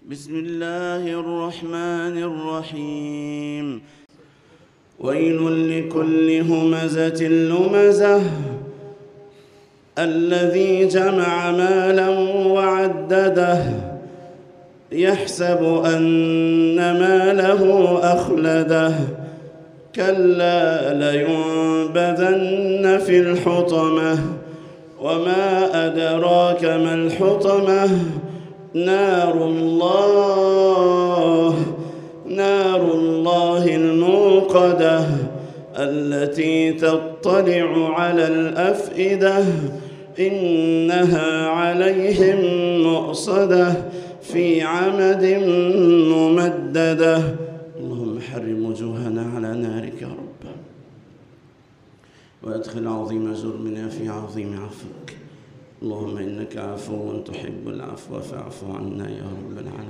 بسم الله الرحمن الرحيم. ويل لكل همزة لمزة الذي جمع مالا وعدده يحسب أن ماله أخلده كلا لينبذن في الحطمة وما أدراك ما الحطمة نار الله الموقدة التي تطلع على الأفئدة إنها عليهم مؤصدة في عمد ممددة. اللهم حرم وجوهنا على نارك يا رب، وأدخل عظيم جرمنا في عظيم عفوك. اللهم إنك عفو تحب العفو فاعف عنا يا رب العالمين.